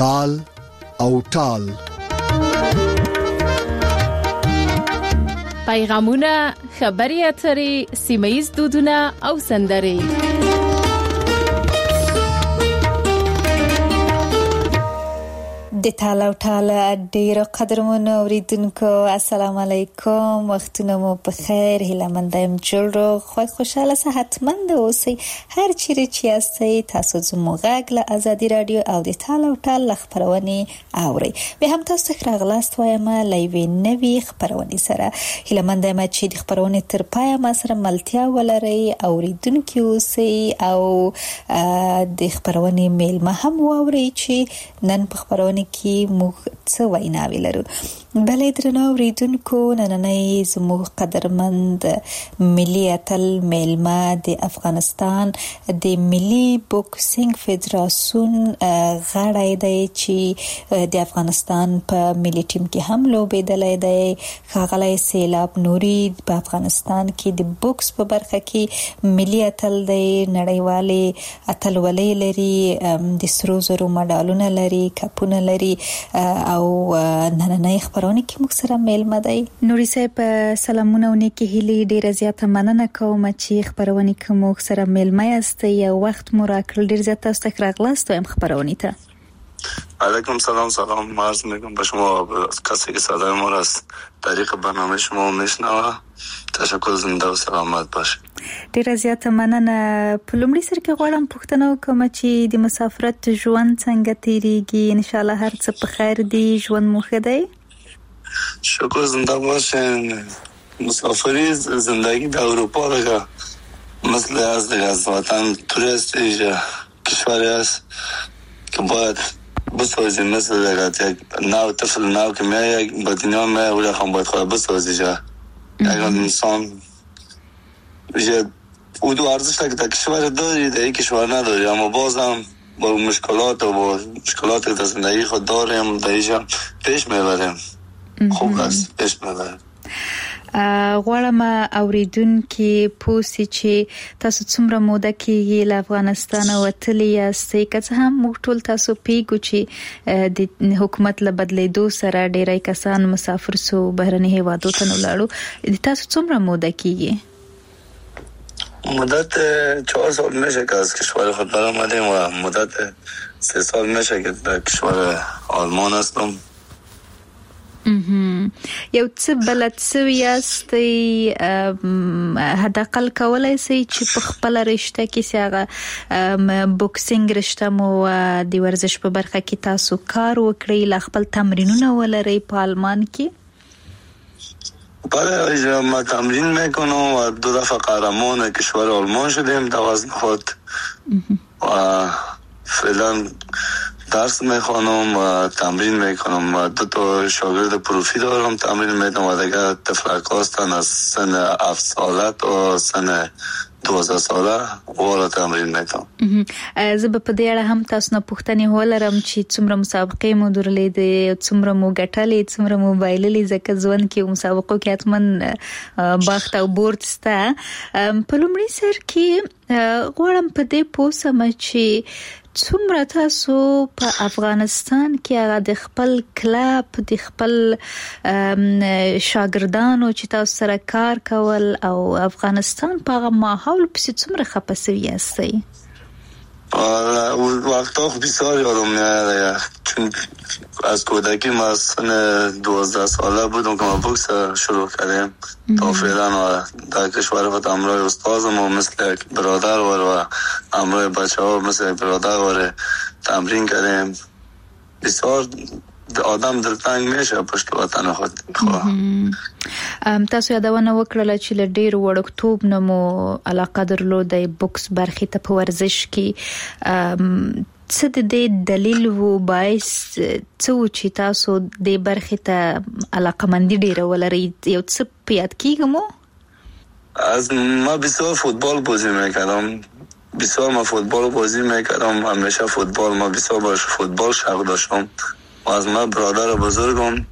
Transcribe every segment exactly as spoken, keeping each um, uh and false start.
تال او ټال. پیغامونه، خبري اترې، سیمه‌ییز دودونه او سندرې. د تاله او ټاله ډیرو قدرمنو اوریدونکو السلام علیکم، وختونه مو په خیر، هیله مند یم جوړ رو خوښ خوشاله صحتمند اوسئ. هر چیرې چې یاستئ تاسو زموږ غږ له ازادي رادیو او د تاله او ټاله خبرونه اورئ. به هم تاسو ته راغلاست وایم له یوې نوې خبرونه سره. هیله مند یم چې د خبرونه تر پای ما سره ملتیا ولرئ، اوریدونکو اوسئ او د خبرونه میلمه هم واورئ چې نن په خبرونه کې موږ څه ویناوي لرو. بلې درنو اوریدونکو، نننۍ زموږ قدرمند ملي اتل میلمه د افغانستان د ملي بوکسینګ فدراسیون غړی دی چې د افغانستان په ملي ټیم کې هم لوبېدلی دی. ښاغلی سیلاب نوري په افغانستان کې د بوکس په برخه کې ملي اتل دی، نړیوالې اتلولۍ لري، د سرو زرو مډالونه لري، کپونه لري او نننۍ خبرونه کې موږ سره میلمه دی. نوري صاحب سلامونه او نیکی هیلې، ډیره زیاته مننه کوم چې خبرونه کې موږ سره میلمه یاست. یو وخت مو راکړل، ډیر زیات تاسو ته راغلاست وایم خبرونه ته. علیکم سلام سلام عرض میکنم به شما کسی که صدای ما را از طریق برنامه شما میشنوه. تشکر، زنده و سلامت باشه. ډیره زیاته مننه. په لومړي سر کې غواړم پوښتنه وکړم چې د مسافرت ژوند څنګه تیریږي؟ ان شاء الله هر څه په خیر دی، ژوند مو ښه دی؟ شکر، زنده باشین. مسافری زندگی در اروپا دیگه مثل از دیگه از وطن توریست اینجا کشوری است که باید بسازیم، مثل دیگه یک نو طفل نو که میای به دنیا میای اولی خواهم باید خواهد بسازی جا اگر انسان یه او دو ارزش که در کشور داری در این کشور نداری، اما بازم با مشکلات و با مشکلات که در زندگی خود داریم در اینجا پیش میبریم. خوب است، پیش میبریم. غواړم اوریدونکو پوسی چې تاسو څومره موده کې له افغانستان وتلی یاستئ، که څه هم موږ ټول تاسو پیګو چې د حکومت له بدلیدو سره ډیری کسان مسافر سو بهرني هیوادو ته ولاړو. تاسو څومره موده کېږي؟ مدت چهار سال میشه که از کشور خود برآمدیم و مدت سه سال میشه که در کشور آلمان هستم. یو څه بلد سوی یاستئ، حداقل کولای سئ چې په خپل رشته کې سیاغه بوکسینګ رشته مو د ورزش په برخه کې تاسو کار وکړئ، لا خپل تمرینونه ولرئ په آلمان کې؟ بله، ما تمرین میکنم و دو دفعه قهرمان کشور آلمان شدیم در وزن خود و فعلا درس میخوانم و تمرین میکنم و دو تا شاگرد پروفی دارم، تمرین میکنم و دیگه طفلک هستن از سن هفت ساله تا سن دوازده ساله والا تمرین میکنم. زه به په دې اړه هم تاسو نه پوښتنه ولرم چې څومره مسابقې مو درلودې، څومره مو ګټلې، څومره مو بایللې، ځکه ځوان کې مسابقو کې حتمن باخت او برد سته. په لومړي سر کې غواړم په دې پوښتنه چې څومره تاسو په افغانستان کې هغه د خپل کلب، د خپل شاګردانو چې تاسو سره کار کول او افغانستان په هغه ماحول پسې څومره خپه سوي یاستئ؟ وقتا بسیار یادم میاد، چون از کودکی ما سن دوازده ساله بودم که ما بوکس شروع کردیم تا فعلا و در کشور خود همراه استازم و مثل برادر و همراه بچه ها مثل برادر و تمرین کردیم. بسیار آدم دلتنگ میشه پشت وطن خود. تاسو یادونه وکړه چې له ډیر وړکتوب نه مو علاقه درلوده بوکس برخې ته په ورزش کې. څه د دې دلیل وو باعث څه و چې تاسو د برخې ته علاقمندي ډیره ولرئ؟ یو څه په یاد کیږي مو؟ از ما بسیار فوتبال بازی میکردم، بسیار ما فوتبال بازی میکردم، همیشه فوتبال ما بسیار باش فوتبال شوق داشتم و از ما برادر بزرگم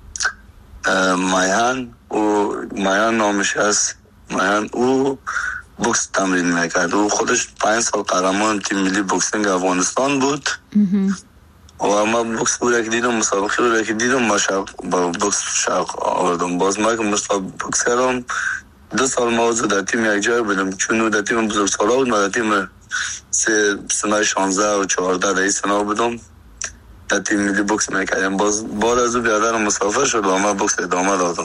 مایان و مایان نامش هست، مایان او بوکس تمرین میکرد. او خودش پنج سال قهرمان تیم ملی بوکسینگ افغانستان بود و ما بوکس بود که دیدم مسابقه بود که دیدم ما شاق با بوکس شاق آوردم. باز ما که مسابقه بوکس کردم دو سال موضوع در تیم یک جای بودم، چون در تیم بزرگ سالا بود. ما در تیم سه سنای شانزده و چهارده در این سنا بودم، در تیم ملی بوکس میکردیم. باز بعد از او بیادرم مسافر شد و ما بوکس ادامه دادم.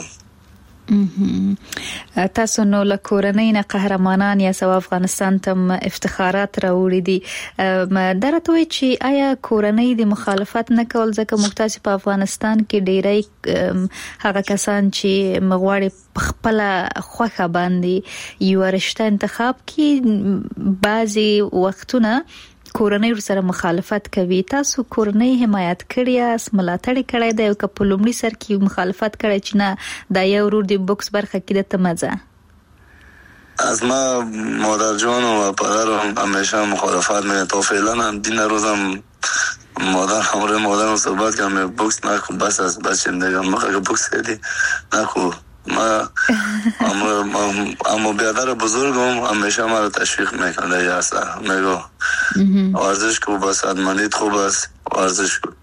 تاسو نو له کورنۍ نه قهرمانان یا سو افغانستان تم افتخارات راوړي دي. درته وی چې آیا کورنۍ د مخالفت نه کول ځکه مختاس په افغانستان کې ډیری هغه کسان چې مغواړي خپل خوخه باندې یو رشتہ انتخاب کی بعضي وختونه کورنۍ سره مخالفت کوي. تاسو کورنۍ حمایت کړی اس ملاتړ کړی دی او که په لومړي سر کې مخالفت کړی چې نه دا یو ورور دی بوکس برخه کې د تمزه؟ از ما مادر جان و پدرم همیشه مخالفت می‌کردن تا فعلا هم دین روزم مادر همراه مادرم صحبت کردم بوکس نکن بس از بچه‌م دیگه ما که بوکس کردی نکن. ما اما اما بیادر بزرگم همیشه ما رو تشویق میکنه یا اصلا میگو ورزش کو بس ادمانیت خوب است ورزش کو.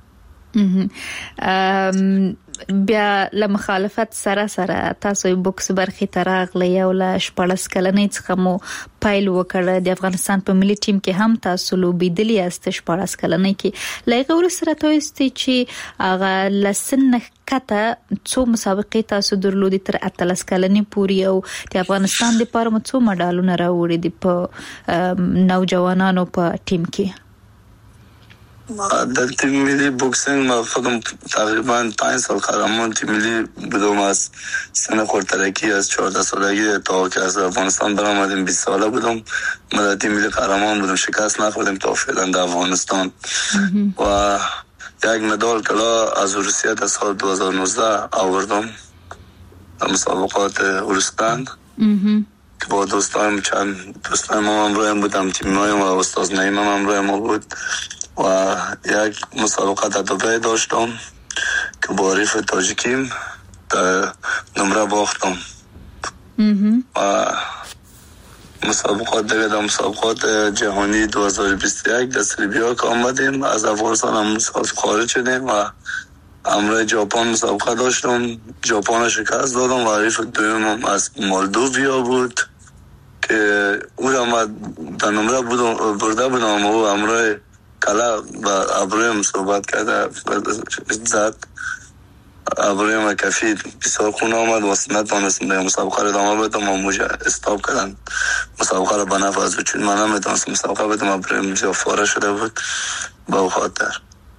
بیا له مخالفت سره سره تاسو بوکس برخې تراغلی او له شپږ کلنې څخه مو پایل وکړ. د افغانستان په ملي ټیم کې هم تاسو لوبېدلی است شپږ کلنې کې. لږه ورسره تاسو چې هغه لسن کته څو مسابقې تاسو درلودي تر اتلس کلنې پوري او د افغانستان لپاره مو څو مډالونه راوړي دي په نوجوانانو په ټیم کې؟ در تیم ملی بوکسینگ ما فکرم تقریبا پنج سال قهرمان تیم ملی بودم. از سن خردترکی از چهارده سالگی تا که از افغانستان برآمدیم بیست ساله بودم. ما در تیم ملی قهرمان بودم، شکست نخوردیم تا فعلا در افغانستان. و یک مدال طلا از روسیه در سال دو هزار و نوزده آوردم در مسابقات اورستان که با دوستایم چند دوستایم هم همراهم بودم، تیمایم و استاد نعیم هم همراه ما بود. و یک مسابقه در دبی داشتم که با ریف تاجیکیم در نمره باختم. و مسابقات دیگه در مسابقات جهانی دو هزار و بیست و یک در سربیا که آمدیم از افغانستان هم خارج شدیم و همراه ژاپن مسابقه داشتم. ژاپن شکست دادم و ریف دویم از مولدوویا بود که او را ما در نمره بودم برده بودم و همراه کلا با ابرویم صحبت کرده زد. ابرویم کفی بسیار خون آمد و نتوانستم در مسابقه را ادامه بدم و موجه استاپ کردن مسابقه را بنفع از چون من نمیتونستم مسابقه بدم. ابرویم جا فاره شده بود با خاطر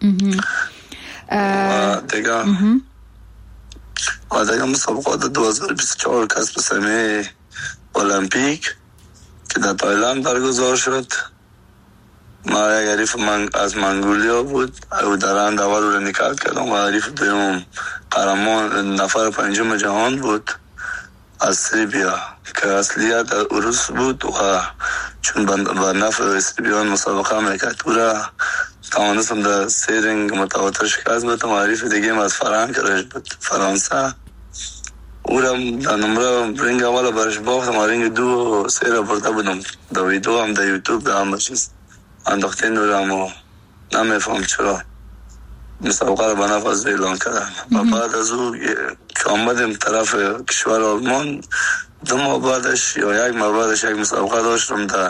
و دیگه و دیگه مسابقات دو هزار و بیست و چهار کسب سهمیه المپیک که در تایلند برگزار شد. ما یک حریف من از منگولیا بود او در اند اول رو نکات کردم و حریف دویم قهرمان نفر پنجم جهان بود از سربیا که اصلیت روس بود و چون با نفع سربیان مسابقه میکرد او را توانستم در سه رنگ متواتر شکست بدم. و حریف دیگه از فرانک بود فرانسه او را در نمره رنگ اول برش باختم و رنگ دو و سه را برده بودم. در ویدیو هم در یوتیوب در همه چیز انداخته نورم و نمیفهم چرا مسابقه را بنفع از اعلان کردن. و بعد از او که آمدیم طرف کشور آلمان دو ماه بعدش یا یک ماه بعدش یک مسابقه داشتم در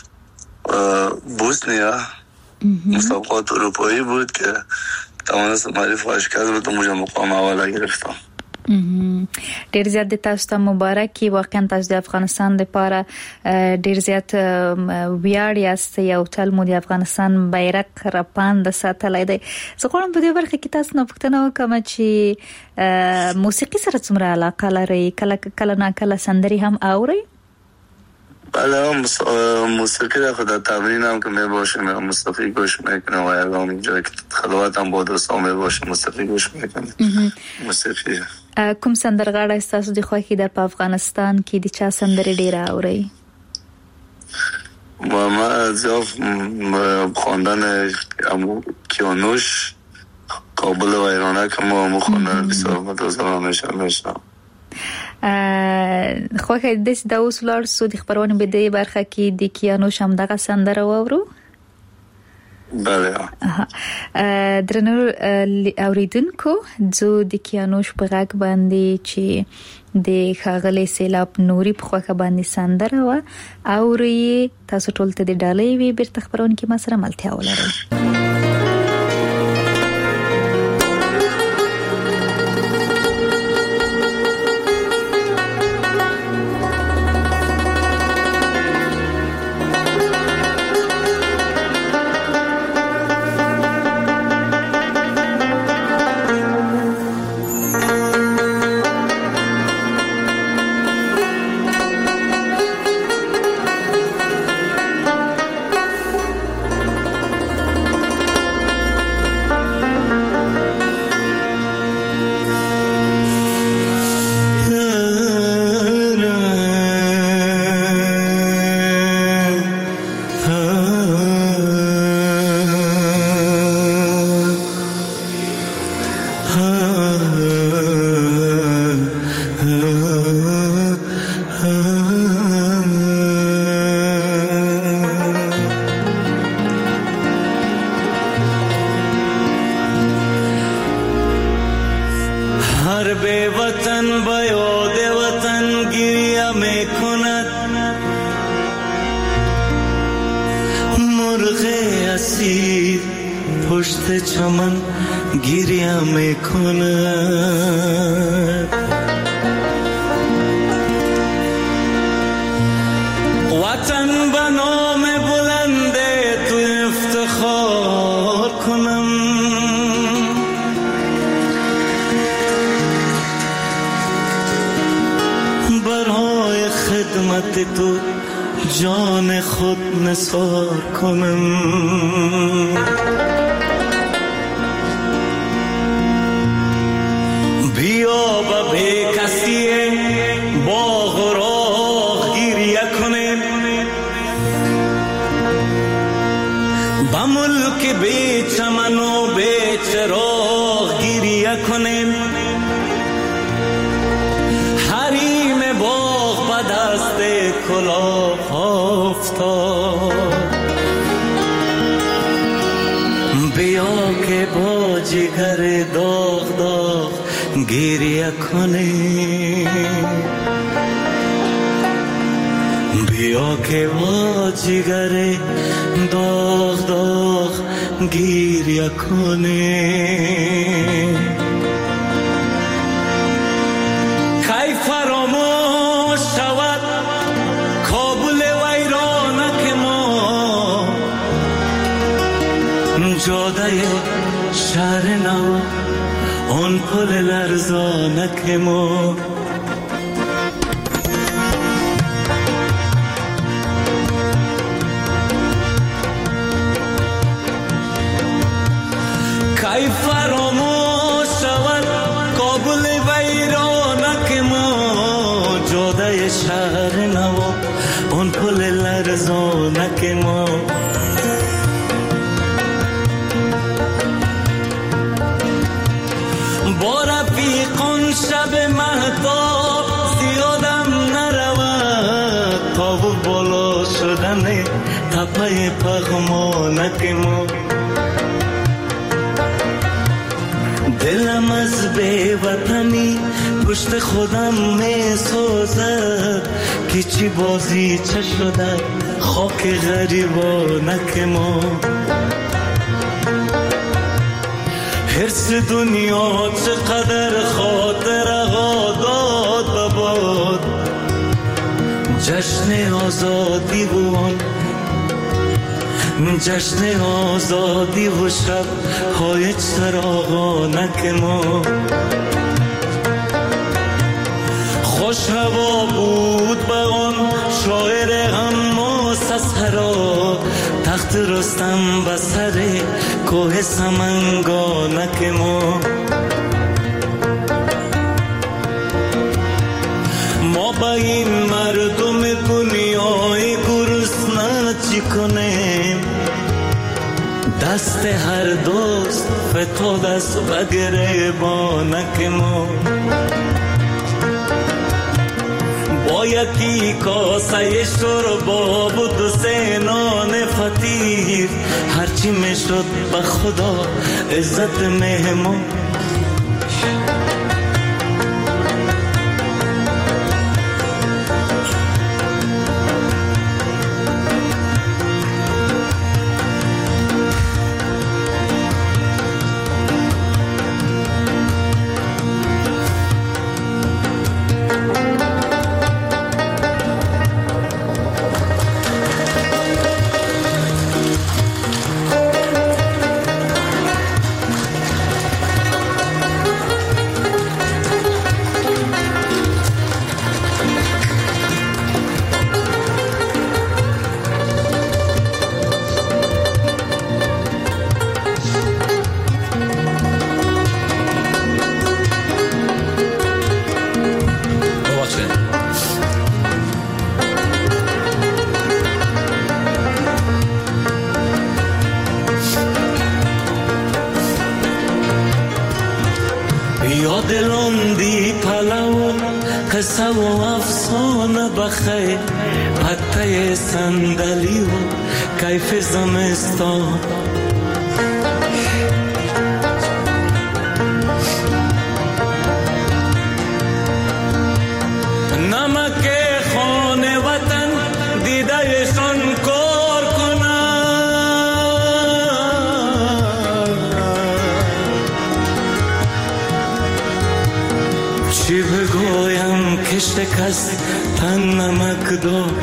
بوسنیا. مسابقات اروپایی بود که توانستم معرف و شکست بدم و مقام اول گرفتم. ډیر زیات د تاسو ته مبارکي. واقعا تاسو د افغانستان لپاره ډیر زیات ویاړ یاست. یو تل مو د افغانستان بیرغ رپاند ساتلای دی. زه غواړم په دې برخه کې تاسو نه پوښتنه وکړم چې موسیقي سره څومره علاقه لرئ؟ کله کله نه کله سندري هم اورئ؟ بله موسیقی را خود در تمرین هم که می باشیم موسیقی گوش میکنم و یکم اینجا که خلوت هم با دوستان می باشیم موسیقی گوش میکنم. موسیقی کوم سندرغاړی ستاسو د خوښې ده په افغانستان کې؟ د چا سندرې ډېره اورئ؟ و ما زیاد خواندن کیانوش کابل و ایرانه که ما همو خواندن بسیار متوازم همیشه میشنم. خوښه دې د اوس لار سو د خبرونه به د برخه کې د کیانوش هم دغه سندره واورو؟ بله. درنو اوریدونکو زه د کیانوش په غږ باندې چې د خاغلی سیلاب نوري په خوخه باندې سندره و او ری تاسو ټول ته د ډالۍ وی بیرته خبرون کې ما سره ملتیا ولرم. تو جان خود نثار کنم، بیا با به کسی باغ و راه گیریه کنم، با ملک بی چمن و بی چراغ گیریه کنم، حریم باغ با دست کلاه افتاد، بیا که با جگر داغ داغ گریه کنی، بیا که با جگر داغ داغ گریه کنی. کی فراموش شود کابل ویرانک ما، جاده شهر نو آن پل لرزانک ما، کی فراموش شود کابل ویرانک ما، جاده شهر نو آن پل لرزانک ما. با رفیقان شب مهتاب زیادم نرود، تا و بالا شدن تپه پغمانک ما، دلم از بی وطنی پشت خودم می سوزد، که چی بازی چه شده خاک غریبانک ما. حرص دنیا چقدر خاطر آداد بباد، جشن آزادی بون جشن آزادی و شب های چراغانک ما. خوش هوا بود به آن شاعر غماس از هرا، تخت رستم به سر کوه سمنگانک ما. ما با این مردم دنیای گرسنه چی کنیم، دست هر دوست فتاد از بگره بانک ما. با با یکی کاسه شوربا و دو سه نان فطیر هرچی میشد به خدا عزت مهمان. دلوندی پلو قصه و افسانه بخیر پته صندلی و کیف زمستان. نمک خانه وطن دیدهشان کار چی بگویم که شکست تن نمک دار.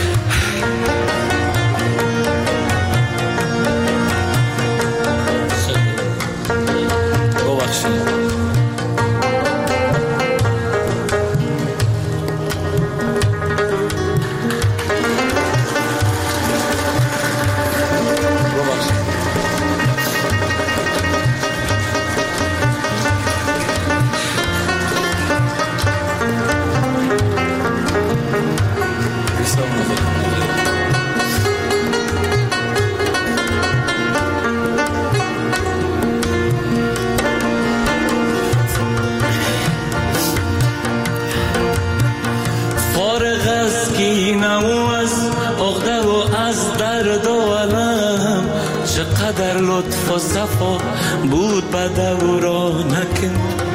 چقدر لطف و صفا بود به دورانک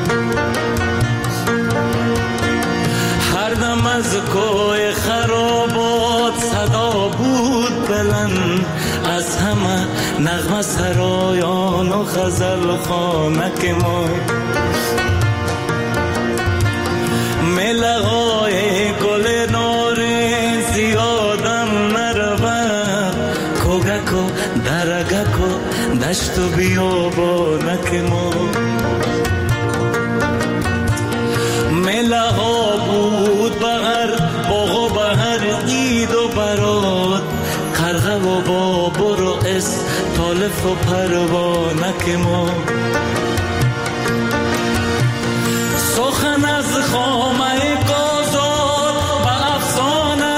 هر دم از کوی خرابات صدا بود بلند از همه نغمه سرایان و غزل خانک ما. ملغای گل نارنج زیادم نرود کوگکو درگکو دشت و بیابانک ما. مله ها بود بهر باغ و بهر عید و برات قرغه و بابر و استالف و پروانک ما. سخن از خامه گازاد به افسانه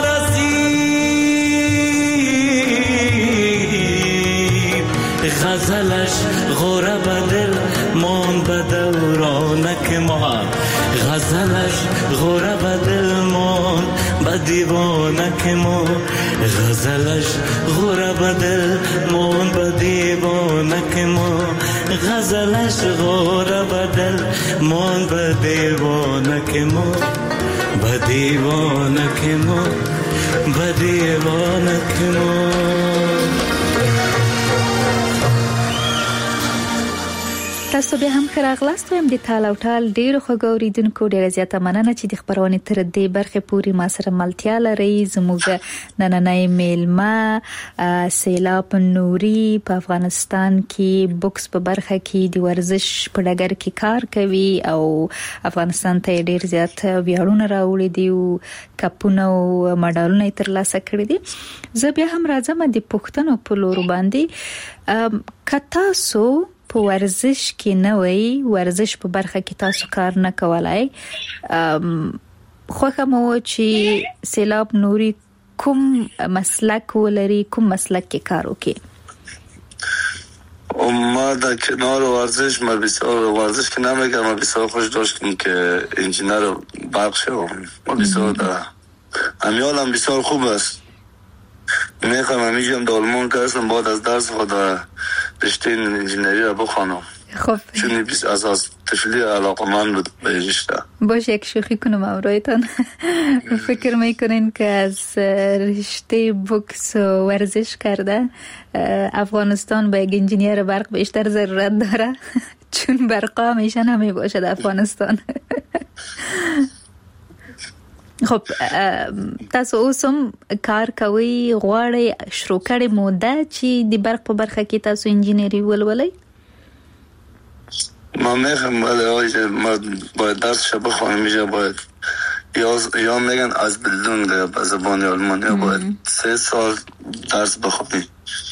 رسید غزلش غوره به دل مان به دورانک ما. غزلش غوره به دل مان به دیوانک ما. غزلش غوره به دل مان به دیوانک ما. غزلش غوره به دل مان به دیوانک ما. به دیوانک ما به دیوانک ما. تاسو به هم خراغلاست ویم د تال او تال ډیرو خوږو اوریدونکو ډیره زیاته مننه چې د خبرونې تر دې برخه پوری ما سره ملتیا لري. زموږ نننۍ میلمه سیلاب نوري په افغانستان کې بوکس په برخه کې د ورزش په ډګر کې کار کوي او افغانستان ته ډیر زیات ویاړونه راوړي دي او کپونه او مډالونه ترلاسه کړي دي. زه بیا هم راځم د پښتنو په لور باندې کتا سو په ورزش کې نه وي ورزش په برخه کې تاسو کار نه کولای. خوښه مو چې سیلاب نوري کوم مسلک ولري کوم مسلک کې کار وکړي؟ ما در کنار ورزش ما بسیار ورزش که نمیکنم. ما بسیار خوش داشتیم که انجینر برق شدم. ما بسیار در امیال هم بسیار خوب است. میخوام همیجم در آلمان که اصلا بعد از درس خود رشته انجینری را بخوانم. خب چون بیس اساس طفلی علاقه من بود به رشته. باشه یک شوخی کنم امرایتان. فکر میکنین که از رشته بوکس و ورزش کرده افغانستان با یک انجینیر برق بیشتر ضرورت داره؟ چون برقا همیشه نمی باشد افغانستان. خب تاسو اوسم کار کوي غواړئ شروع کړئ موده چې د برق په برخه کې تاسو انجینری ولولئ؟ ما میخوام ولی ما باید درسش بخونم. میشه باید یا یا میگن از بلدون به زبان آلمانی باید سه سال درس بخونی.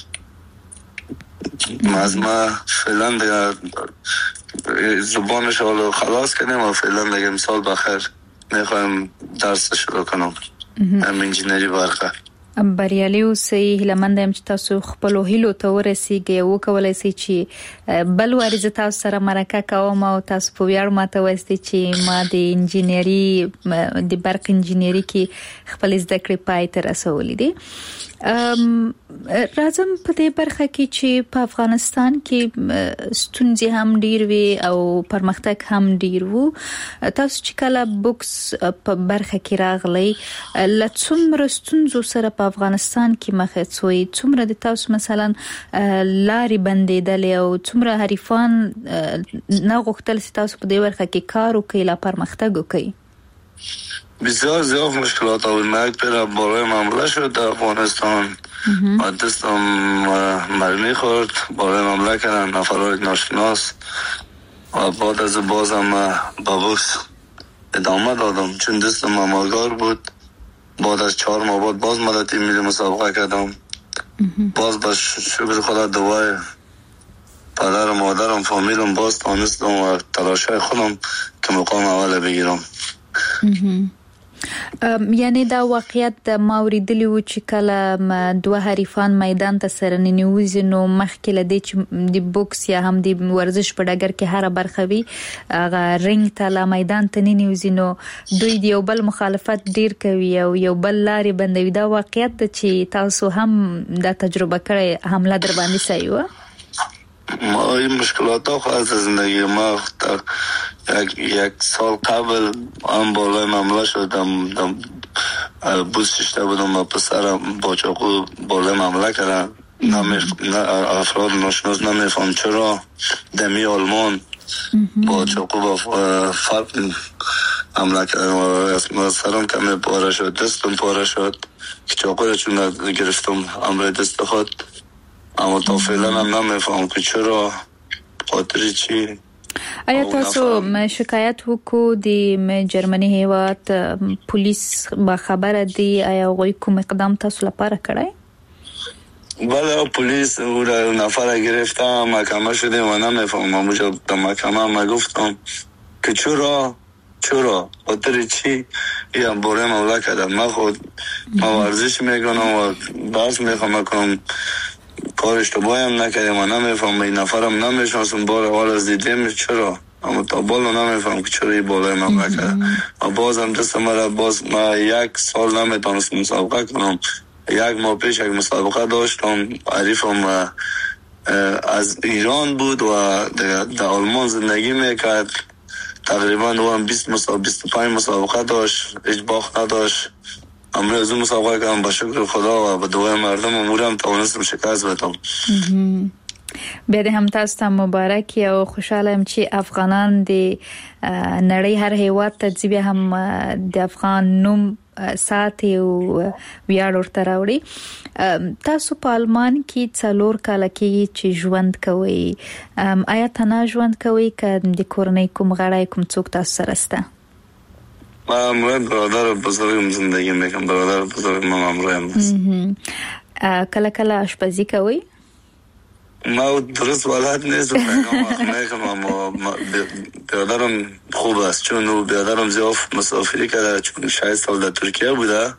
ما از ما فعلا دیگه زبانش حالا خلاص کنیم و فعلا دیگه مثال بخیر میخوایم درس شروع کنم هم انجینری برقه. بریالي اوسئ. هیله مند یم چې تاسو خپل هیلو ته ورسیږئ او وکولای شئ چې بل وارزه تاسو سره مرکه کوم او تاسو په ویاړ ماته وایستئ چې ما د انجینری د برق انجینری کې خپل زده کړې پای ته رسولې دي. راځم په دې برخه کې چې په افغانستان کې ستونزې هم ډیر وي او پرمختګ هم ډیر وو. تاسو چې کله بوکس په برخه کې راغلی له څومره ستونزو سره په افغانستان کې مخ شوئ؟ څومره د تاسو مثلا لارې بندېدلې او څومره حریفان نه غوښتل چې تاسو په دې برخه کې کار وکړئ لا پرمختګ وکړئ؟ بسیار زیاد مشکلات آمد. مرگ پر بالای معامله شد در افغانستان و دستم مرمی خورد. بالای معامله کردن نفرهای ناشناس و بعد از بازم با بوکس ادامه دادم چون دستم آماگار بود. بعد از چهار ماه بعد باز مدتی میلی مسابقه کردم. باز با شکر خدا دوای پدر و مادرم فامیلم باز تانستم و تلاشه خودم که مقام اول بگیرم. یعنی دا واقعیت د ماوریدلی و چې کله دوه حریفان میدان ته سره ننوځي نو مخکې لدی چې د بوکس یا هم د ورزش په ډګر کې هر برخه وي هغه رنګ ته لا میدان ته ننوځي نو دوی د یو بل مخالفت ډیر کوي او یو بل لارې بندوي. دا واقعیت د چې تاسو هم دا تجربه کړئ حمله در باندې صحیح و؟ ما این مشکلات ها خواهد زندگی ما یک, یک سال قبل هم بالای معامله شدم بوس ششته بودم و پسرم با چاقو بالای معامله کردن. افراد ناشناس نمیفهم چرا دمی آلمان با چاقو با فرق حمله کردن و سرم کمی پاره شد، دستم پاره شد که چاقو را چون گرفتم امر دست خود. اما تا فعلا هم نمیفهم که چرا خاطر چی. آیا تاسو شکایت وکړو د جرمني هیواد پولیس با خبره دی؟ آیا غوی کوم اقدام تاسو لپاره کړی؟ بله پلیس او را نفر گرفته محکمه شده و نمیفهم. اونجا در محکمه ما گفتم که چرا چرا خاطر چی یا باره مولا کردم. من خود ما ورزش میکنم و درس میخوام کنم کار اشتباهی هم نکردیم و نمیفهم. این نفرم نمیشناسم بار اول از دیدیم چرا اما تا بالا نمیفهم که چرا این بالای من نکرده و بازم دست مرا باز ما یک سال نمیتونستم مسابقه کنم. یک ماه پیش یک مسابقه داشتم حریفم از ایران بود و در آلمان زندگی میکرد. تقریبا او هم بیست مسابقه بیست و پنج مسابقه داشت، هیچ باخت نداشت. امروز از اون مسابقه کردم با شکر خدا و به دعای مردم امورم توانستم شکست بدم. بیا د هم تاسو ته مبارک او خوشاله یم چې افغانان د نړۍ هر هیواد ته ځي هم د افغان نوم ساتي او ویاړ ورته راوړي. تاسو په آلمان کې څلور کاله کې چې ژوند کوئ، آیا تنها ژوند کوئ که د کورنۍ کوم غړی کوم څوک تاسو سره شته؟ ما امروز برادر بزرگم زندگی میکنم. برادر بزرگ من امروز هست. کله کله آشپزی کوئ؟ ما درست بلد نیستم میکنم اما برادرم خوب است چون او برادرم زیاد مسافری کرده چون شش سال در ترکیه بوده.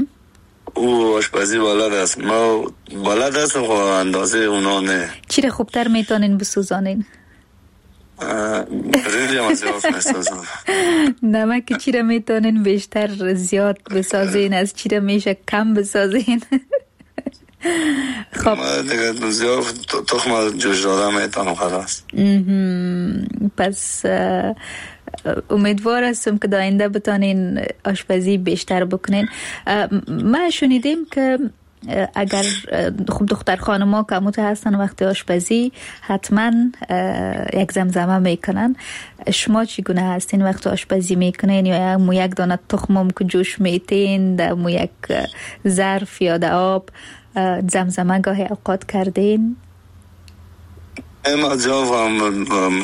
او آشپزی بلد است. ما بلد هستم خب اندازه اونا نه. چی را خوبتر میتونین بسوزانین؟ برنج هم زیاد میسازم. نمک چی را میتونین بیشتر زیاد بسازین، از چی را میشه کم بسازین؟ خب ما دیگه زیاد تخم جوش دادم میتونم خلاص. پس امیدوار هستم که داینده بتانین آشپزی بیشتر بکنین. ما شنیدیم که اگر خب دختر خانما که مت هستن وقتی آشپزی حتما یک زمزمه میکنن. شما چگونه هستین وقتی آشپزی میکنین؟ یا مو یک دانه تخمم که جوش میتین در مو یک ظرف یا در آب زمزمه گاهی اوقات کردین؟ ما جواب هم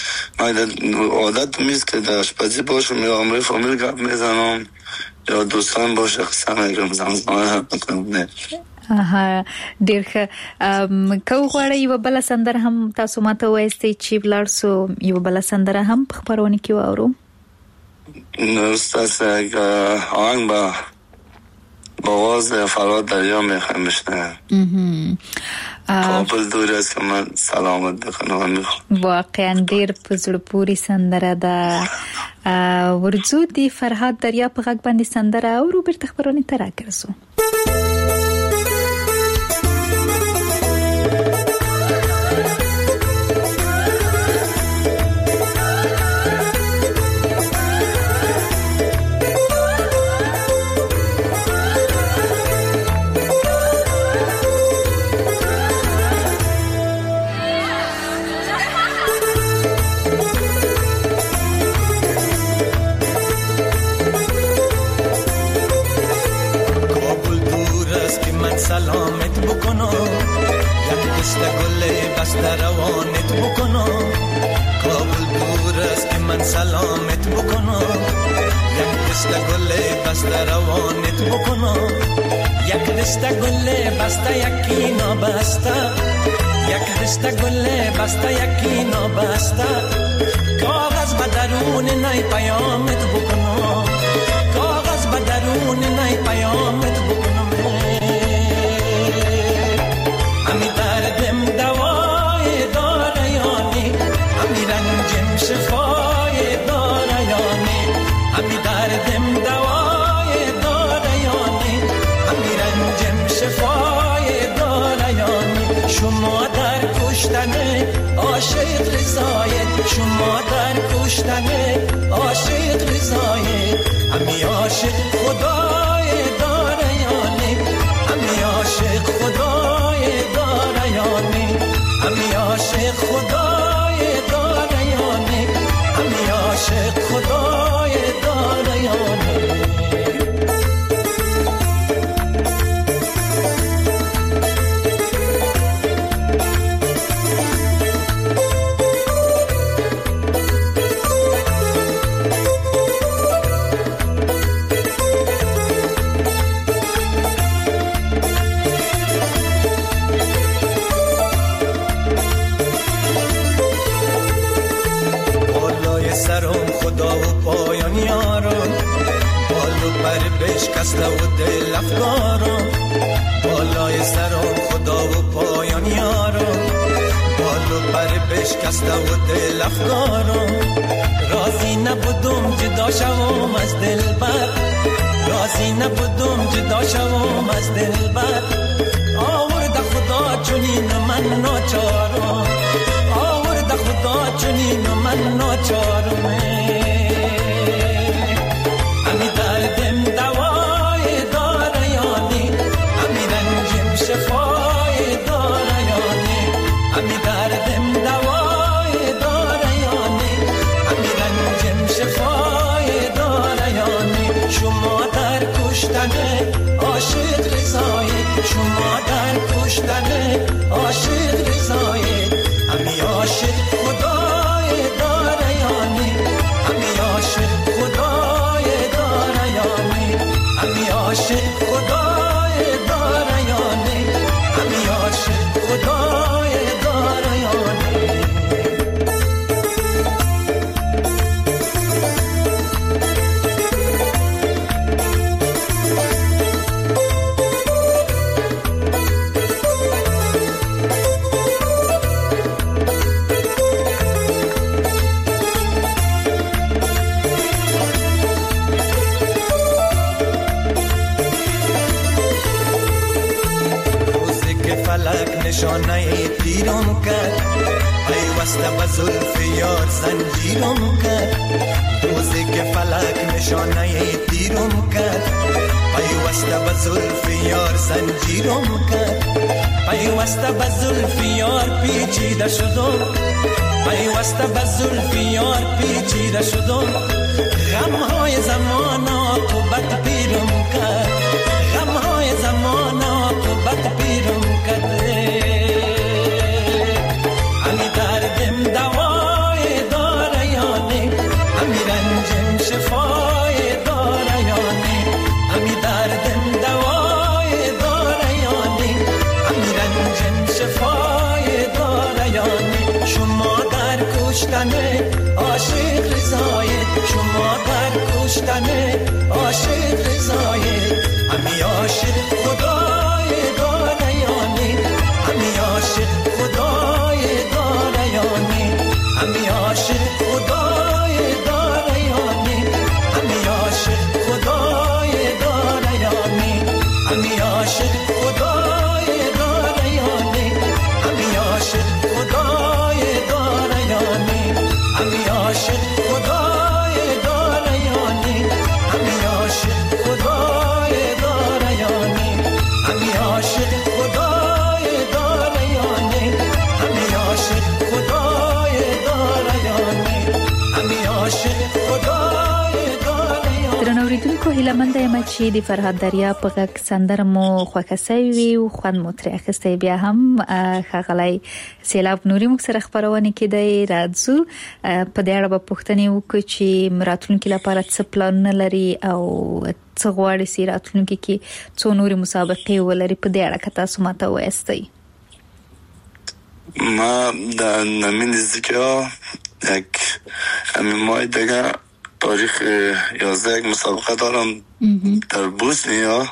عادت میست که در آشپزی باشم یا عمره فامیل گپ میزنم یا دوستان باشه قسم میگم زمزمه بکنم. نه آها ډیر ښه. که غواړئ یوه بله سندره هم تاسو ماته وایستئ چې ولاړ سو یوه بله سندره هم په خپرونه کې واورو. ستاسو یک آهنگ با با آواز فرهاد دریا میخوایم بشنویم. کابل دور است که من سلامت بکنم میخوام. واقعا ډیر په زړه پورې سندره ده. ورځو د فرهاد دریا په غږ باندې سندره اورو، بیرته خپرونې ته راګرځو. سلامت بکنم یک دست گل بسته روانت بکنم. کابل دور است که من سلامت بکنم یک دست گل بسته روانت بکنم. یک دست گل بسته یکی نابسته، یک دست گل بسته یکی نابسته. کاغذ به درون نای پیامت بکنم، کاغذ به درون نای پیامت بکنم. امی دردم دوای داره یانی، امی رنجم شفای داره یانی. امی دردم دوای داره یانی، امی رنجم شفای داره یانی. شما در کشتن عاشق رضایت، شما در کشتن عاشق رضایت. امی عاشق خدای داره یانی، امی عاشق خدای داره یانی. امی عاشق خدای داره یانی، امی عاشق خدای داره یانی. بشکسته و دل افکارم، بالای سرم خدا و پایان یارم. بالو پر بشکسته و دل افکارم. راضی نبودم جدا شوم از دلبر، راضی نبودم جدا شوم از دلبر. آورد خدا چنین من ناچارم، آورد خدا چنین من ناچارم. امی دردم دوای داره یانی، امی رنجم شفای داره یانی. امی دردم دوای داره یانی، امی رنجم شفای داره یانی. شما در کشتن عاشق رضایت، شما در کشتن عاشق رضایت. امی عاشق خدای داره یانی، امی عاشق خدای داره یانی. امی عاشق خدای داره یانی، امی عاشق خدای داره تیرم کرد پیوسته به زلف یار زنجیرم کرد روزی که فلک نشانه تیرم کرد پیوسته به زلف یار زنجیرم کرد پیوسته به زلف یار پیچیده شدم پیوسته به زلف یار پیچیده شدم غمهای زمان عاقبت پیرم کرد غمهای زمان عاقبت پیرم کرد همی دردم دوای داره یا نه همی رنجم شفای داره یا نه همی دردم دوای داره یا نه همی رنجم شفای داره یا نه شما در کشتن عاشق رضایت شما در کشتن عاشق رضایت همی عاشق خدای داره یا نه همی عاشق خدای داره یا نه همی عاشق خدای داره یا نه همی عاشق خدای داره یا نه همی عاشق خدای داره یا نه همی عاشق خدای داره یا نه همی عاشق خدای داره یا نه همی عاشق خدای داره یا نه همی عاشق خدای داره یا نه همی عاشق خدای داره یا نه همی عاشق خدای داره یا نه. درنوریدونکو هیله مند یم چې د فرهاد دریا په غږ سندره مو خوښه سوي وي او خوند مو ترې اخیستی بیا هم ښاغلی سیلاب نوري موږ سره خپرونه کې دی راځو په دې اړه به پوښتنې وکړو چې راتلونکي لپاره څه پلانونه لري او څه غواړي چې راتلونکي کې څو نورې مسابقې ولري په دې اړه که تاسو ماته ووایستئ. ما در نمین نزدیکی یک همین ماه دیگه تاریخ یازده یک مسابقه دارم در بوسنیا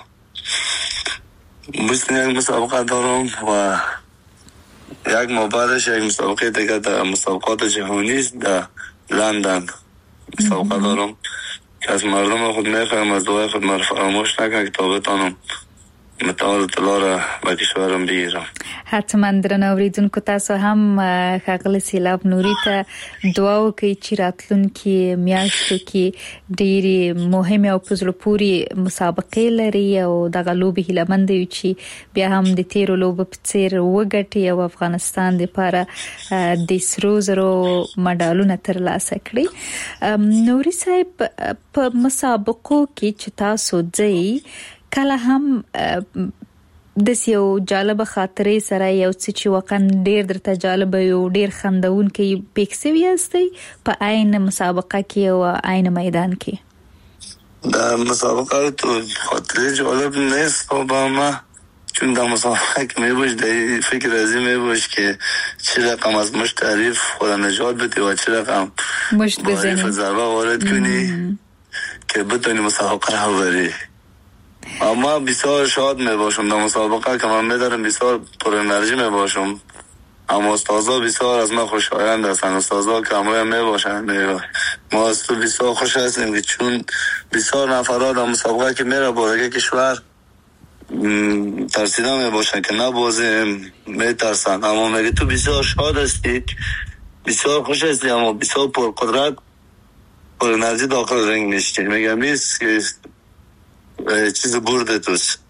بوسنیا یک مسابقه دارم و یک ماه بعدش یک مسابقه دیگه در مسابقات جهانی در لندن مسابقه دارم که از مردم خود میخوایم از دعای خود مرا فراموش نکنم که تا بتانم متعال طلا را به کشورم بگیرم. حتما درنوریدونکو تاسو هم ښاغلی سیلاب نوري ته دعا وکړئ چې راتلونکي میاشتو کې ډېرې مهمې او په زړه پورې مسابقې لري او دغه لوبې هیله مند یو چې بیا هم د تیرو لوبو په څېر وګټي او افغانستان دپاره د سرو زرو مډالونه ترلاسه کړي. نوري صاحب په مسابقو کې چې تاسو ځئ کله هم د یو جالب خاطرې سره یو څه چې واقعا ډېر درته جالب یو ډېر خندونکي پیښ شوي یاستئ په عین مسابقه کې او عین میدان کې؟ در مسابقه تو خاطره جالب نیست با ما چون در مسابقه که میبوش در فکر ازی میبوش که چه رقم از مشت تعریف خدا نجات بده و چه رقم مشت بزنی ضربه وارد کنی که بتونی مسابقه رو بری. اما بسیار شاد می باشم در مسابقه که من میدارم بسیار پر انرژی می باشم اما استازا بسیار از من خوشایند هستند استازا که همراه می باشند ما از تو بسیار خوش هستیم که چون بسیار نفرات در مسابقه که میره بارگه کشور ترسیده می باشند که نبازیم می ترسند اما میگه تو بسیار شاد هستی بسیار خوش هستی اما بسیار پر قدرت پر انرژی داخل رنگ میشتی میگم نیست که چیز برده توست.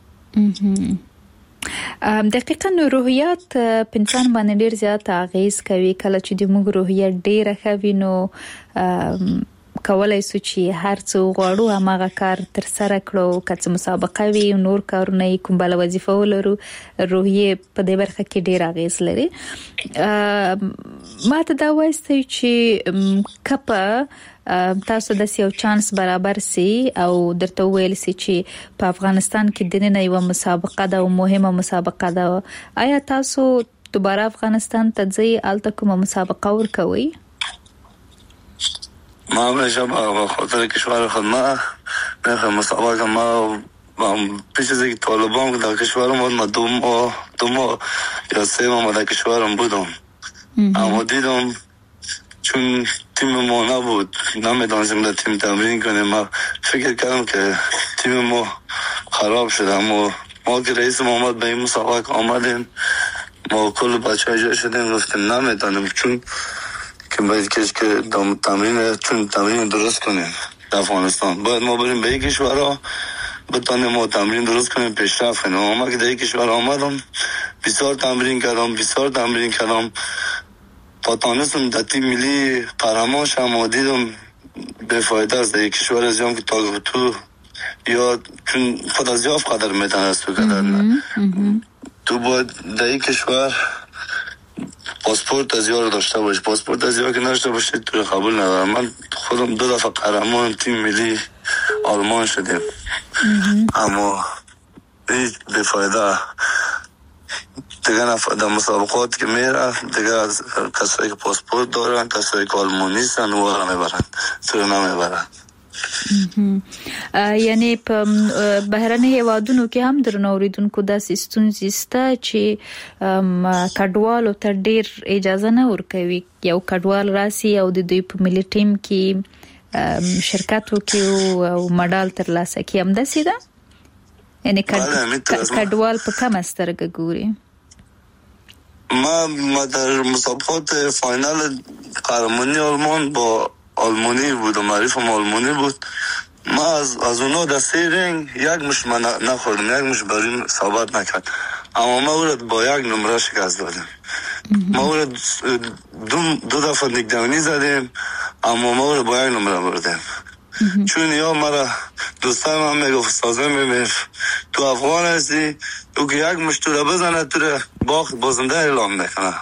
دقیقاً روحیات په انسان باندې ډیر زیات اغیز کوي کله چې د موږ روحیه ډیره ښه وي نو کولای شو چې هر څه غواړو هغه کار تر سره کړو که څه مسابقه وي نور کارونه کوم بل وظیفه ولرو روحیه په دې برخه کې ډیر اغیز لري. ما ته دا وایستئ چې کپه تاسو د یو چانس برابر سي او درته ویل سي چې په افغانستان کې د نن یو مسابقه ده او مهمه مسابقه ده آیا تاسو دوباره افغانستان ته ځئ الته کومه مسابقه ورکوي؟ ما همیشه با خاطر کشور خود ما میخوام مسابقه ما پیش از اینکه طالبان در کشورم بود ما دو ماه دو ماه یا سه ماه در کشورم بودم اما دیدم چون تیم ما نبود نمیدانستیم در تیم تمرین کنیم ما فکر کردم که تیم ما خراب شده اما ما که رئیس محمد به این مسابقه آمدیم ما کل بچه ها جا شدیم گفتیم نمیتونیم، چون که باید کش که تمرین چون تمرین درست کنیم در افغانستان باید ما بریم به یک کشورها بتانیم ما تمرین درست کنیم پیشرفت کنیم. اما که در یک کشور آمدم بسیار تمرین کردم بسیار تمرین کردم تا تانستم در تیم ملی قهرمان شدم و دیدم بفایده است در یک کشور از جام که تا تو یا چون خود از جاف قدر میتونست تو کردن تو باید در یک کشور پاسپورت از یار داشته باش، پاسپورت از یار که نداشته باشه تو قبول ندارم. من خودم دو دفعه قهرمان تیم ملی آلمان شدیم اما هیچ بفایده دیگه نفع در مسابقات که میره دیگه از کسایی که پاسپورت دارن کسایی که آلمان نیستن و را میبرن تو نمیبرن. یعنی په بهرني هیوادونو کې هم درنوریدونکو داسې ستونزې شته چې کډوالو ته ډیر اجازه نه ورکوي. یو کډوال راسي او د دوی په ملي ټیم کې شرکت وکړي او مډال ترلاسه کړي، هم داسې ده؟ یعنی کډوال په کومه سترګه ګوري؟ ما ما در مسابقات فاینال قهرمانی آلمان با آلمانی بود و معرفم آلمانی بود. ما از از اونا در سه رنگ یک مش من نخوردم، یک مش بریم ثابت نکرد، اما ما اورد با یک نمره شکست دادیم. ما اورد دو, دو دفعه نگدانی زدیم اما ما اورد با یک نمره بردیم. چون یا مرا دوستان هم میگفت سازه میگفت تو افغان هستی تو که یک مش تو را بزنه تو را باخت بازنده اعلام میکنه.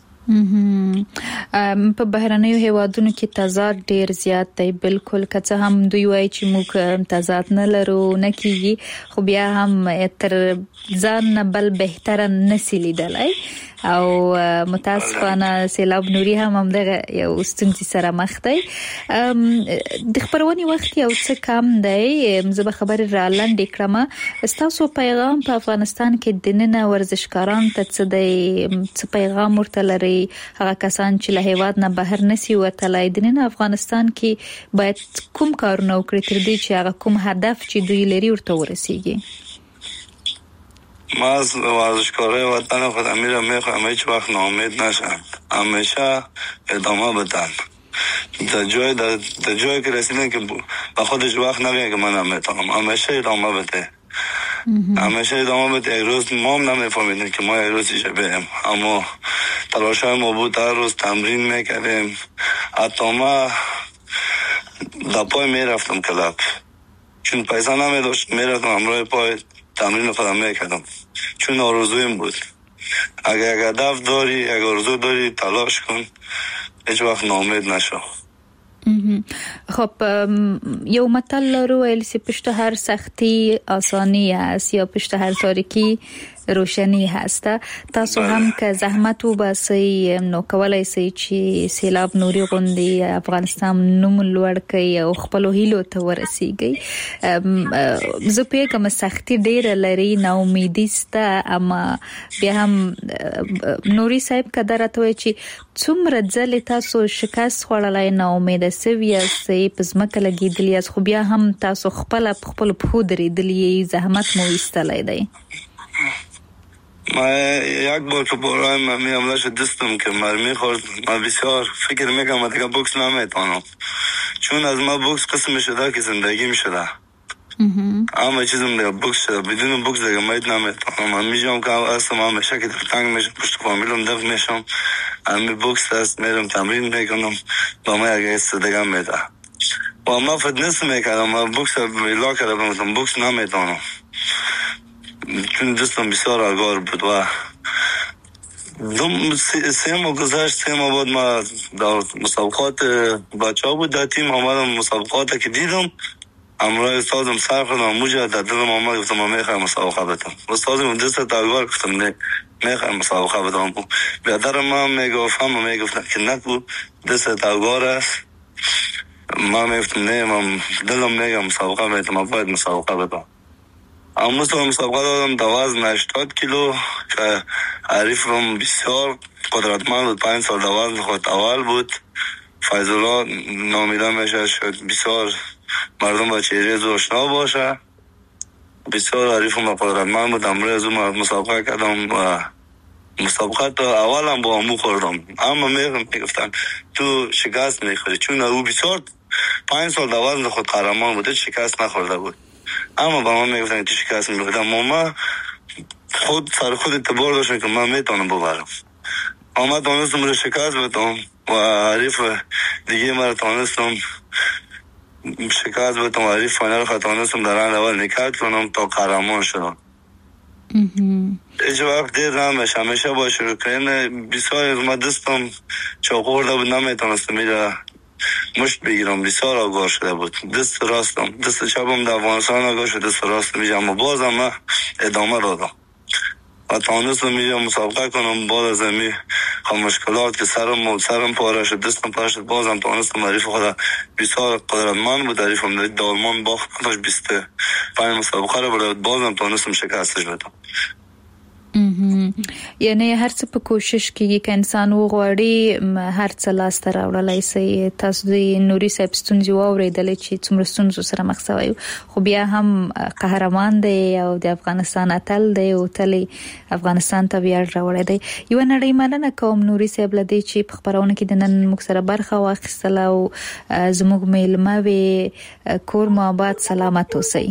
په بهرنیو هیوادونو کې تضاد ډیر زیات دی. بالکل که څه هم دوی وایي چې موږ تضاد نه لرو نه کیږي، خو بیا هم تر ځان نه بل بهتره نسی لیدلی او متاسفانه سیلاب نوري هم همدغه یو ستونزې سره مخ دی. د خبرونې وخت یو څه کم دی، زه به خبرې را لنډې کړم. ستاسو پیغام په افغانستان کې د ننه ورزشکارانو ته څه دی؟ څه پیغام ورته لري؟ هغه کسان چې له هیواد نه بهر نسی وتلی د ننه افغانستان کې باید کوم کارونه وکړي تر دې چې هغه کوم هدف چې دوی لري ورته ورسیږي؟ ما از ورزشکارای وطن خود امیرم میخواهم هیچ وقت ناامید نشن، همیشه ادامه بدن. در جای در, در جایی که رسیدن که با خودش وقت نگه که من نمیتونم، همیشه ادامه بده همیشه ادامه بده. یک روز ما هم نمیفهمیدیم که ما یک روز ایشه بریم، اما تلاش های ما بود هر روز تمرین میکردیم. حتی ما در پای میرفتم کلاب چون پیسه نمیداشت، میرفتم همراه پای تمرین خودم میکردم چون آرزویم بود. اگر یک هدف داری یک آرزو داری تلاش کن، هیچ وقت ناامید نشو. خب یو متل لرو ویل چې پشت هر سختی آسانی هست یا پشت هر تاریکی روشنی هسته. تاسو هم که زحمت وباسئ نو کولای شئ چې سیلاب نوري غوندي افغانستان نوم لوړ کړئ او خپل هیلو ته ورسیږئ. زه پیګم سختی ډیر لري، نو امیدي سته، اما بیا هم نوري صاحب کدر ته وایي چې څومره ځل تاسو شکست خوړلای نو امید سوي سي پزماکه لګیدلی، خو بیا هم تاسو خپل خپل په درېدلی زحمت مو ایستلای دی. ما یک بار که برای من می عملش دستم که مرمی خورد، ما بسیار فکر میکنم دیگه بوکس نمیتونم، چون از ما بوکس قسم شده که زندگی میشده. اما چیزم دیگه بوکس شده، بدون بوکس دیگه مید نمیتونم. من میجام که اصلا من همیشه که تنگ میشم پشت فامیلم دف میشم، امی بوکس هست میرم تمرین میکنم با ما یک ایست دیگه میده. و ما فتنس میکردم، ما بوکس بیلا کردم، بوکس نمیتونم چون دستم بسیار آگار بود. و دوم سه ماه گذشت، سه ماه بعد ما در مسابقات بچه ها بود در تیم آمدم، مسابقات که دیدم امروز استادم سر خودم موجه در دلم آمد، گفتم من میخوایم مسابقه بدم. استادم دست آگار گفتم نه میخوایم مسابقه بدم. بیادر من میگفت هم میگفتم که نکو دست آگار است. من میگفتم نه من دلم میگم مسابقه بدم، من باید مسابقه بدم. اما مسابقه دادم در وزن هشتاد کیلو که حریفم بسیار قدرتمند بود، پنج سال در وزن خود اول بود. فیض‌الله نامیده میشه، شد بسیار مردم با چهره زو آشنا باشه. بسیار حریفم قدرتمند بود. امروز او مسابقه کردم و مسابقه تو اولم با امو خوردم، اما میگفتن تو شکست میخوری، چون او بسیار پنج سال در وزن خود قهرمان بوده، شکست نخورده بود. اما با من میگفتن تو شکست میخوردم، ماما خود سر خود اعتبار داشتم که من میتونم ببرم. اما تانستم رو شکست بدم و حریف دیگه مرا تانستم شکست بدم و حریف فاینال خود تانستم در راند اول نکات کنم تا قهرمان شدم. هیچ وقت دیر نمیشه، همیشه با شروع کردن بسیار از ما دستم چاقو خورده بود، نمیتونستم میره مشت بگیرم، بسیار آگاه شده بود. دست راستم دست چپم در افغانستان آگاه شد، دست راستم میشه، اما بازم من ادامه دادم و تانستم میره مسابقه کنم. بعد از امی مشکلات که سرم سرم پاره شد، دستم پاره شد، بازم تانستم. حریف خود بسیار قدرتمند بود، حریفم دالمان باخت داشت بیست پنج مسابقه رو برد، بازم تانستم شکستش بدم. یعنی هر څه په کوشش کې کې انسان وغواړي هر څه لاس ته راوړلای شي. تاسو د نوري صاحب ستونزې واورېدلې چې څومره ستونزو سره مخ شوی، خو بیا هم قهرمان دی او د افغانستان اتل دی او تل افغانستان ته ویاړ راوړی دی. یو نړۍ مننه کوم نوري صاحب لدی چې په خبرونه کې د نن موږ سره برخه واخیستله او زموږ میلمه وي. کور مو آباد، سلامت اوسئ.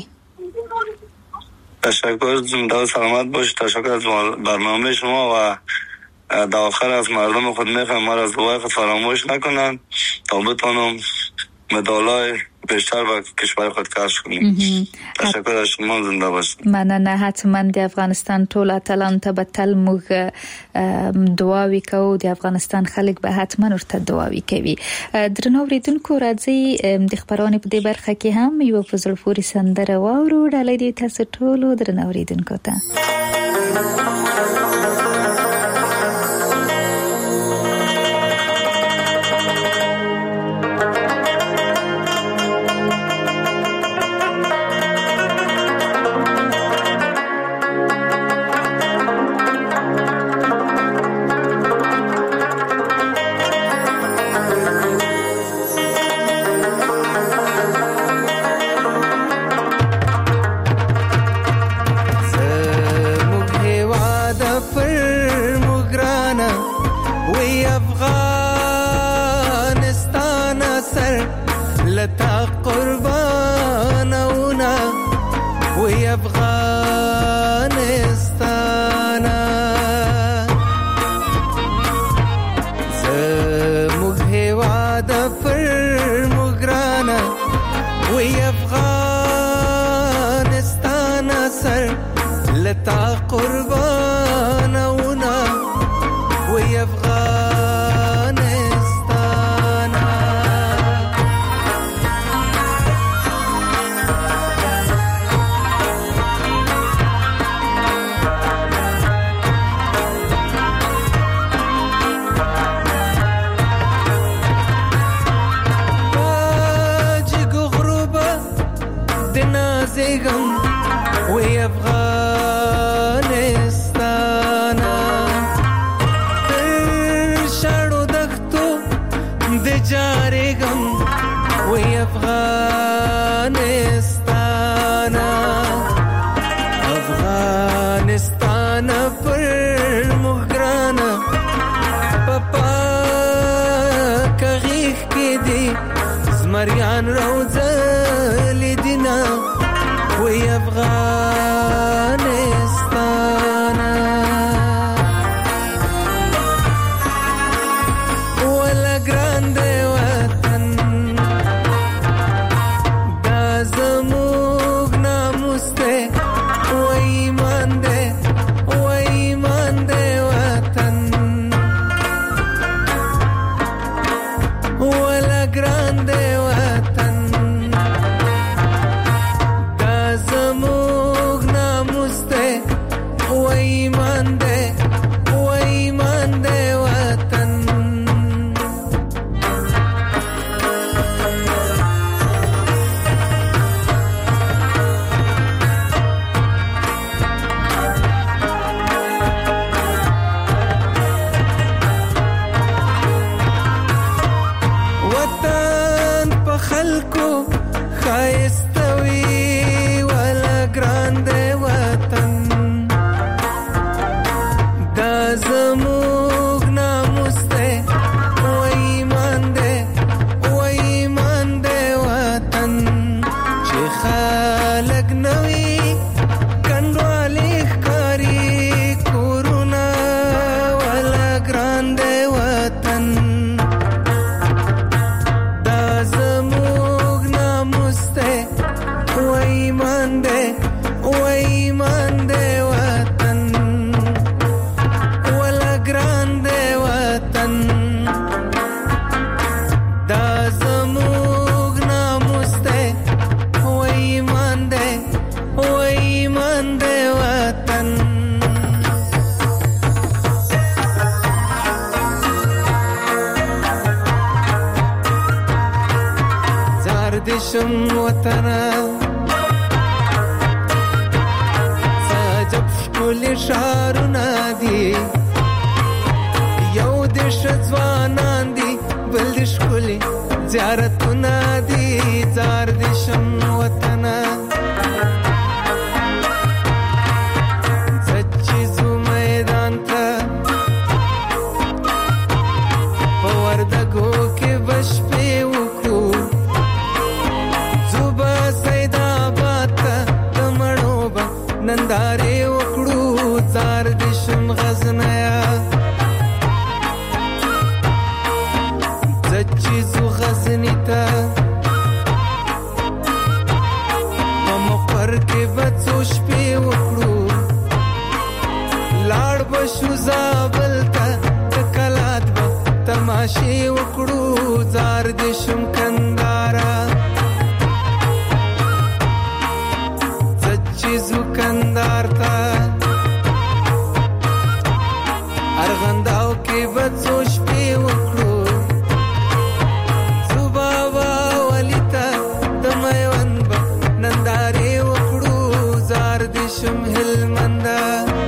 تشکر، زنده و سلامت باشید. تشکر از برنامه شما و در آخر از مردم خود میخوایم ما را از دعای خود فراموش نکنن تا بتانم مدالای بیشتر و کشور خود کسب کنیم. تشکر از شما، زنده باشید. مننه. حتما د افغانستان ټول اتلان ته به تل موږ دعاوې کوو، د افغانستان خلک به حتما ورته دعاوې کوي. درنو اوریدونکو، راځي د خبرونې په دې برخه کې هم یو په زړه پورې سندره واورو. ډالۍ دې تاسو ټولو درنو اوریدونکو ته. Grande watan دشم وطنه سجب شکل شارونه دی یو دش ځوانان دی بل د شکل زیارتونه دی زار دشم وطنه زچیزو میدان ته په وردګو کې بشپې وکړو زوبه سیدآباد ته د مڼو به نندارې وکړو زار دشم غزنیه زچیزو غزنی ته په مقر کې به څو شپې وکړو لاړ به شو زابل ته د کلات به تماشې وکړو زار دشم کندهاره زچیزو کندهار ته ارغنداو کې به څو شپې وکړو زوبابا ولی ته د میوند به نندارې وکړو زار دشم هلمنده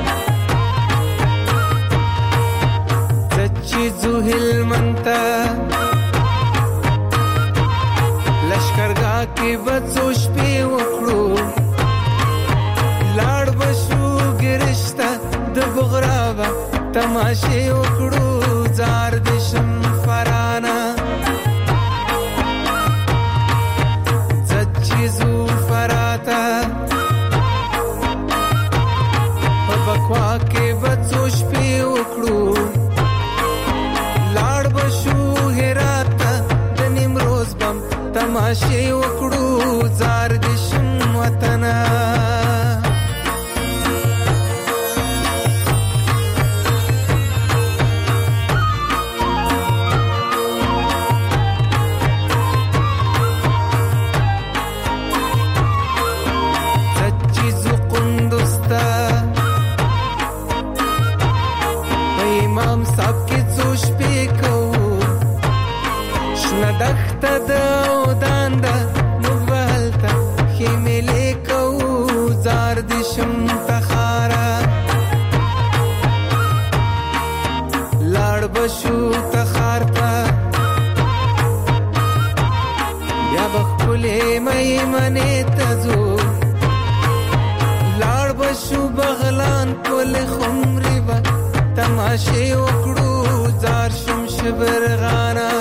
زچیزو هلمند ته لشکرګاه کې به څو شپې وکړو لاړ به شو ګرش ته د بغرا به تماشې وکړو زار دشم فرانه زچیزو فراته په بکوا کې به څو شپې وکړو لاړ به شو هرات ته د نیمروز بم تماشې وکړو زار دشم وطنه دخته د اودان ده مغالته خیملې کو زار دشم تخاره لاړ بشو تخار ته بیا بخپلې میمنې ته ځو لاړ بشو بغلان کل خمرې به تماشې وکړو زار شم شبرغانه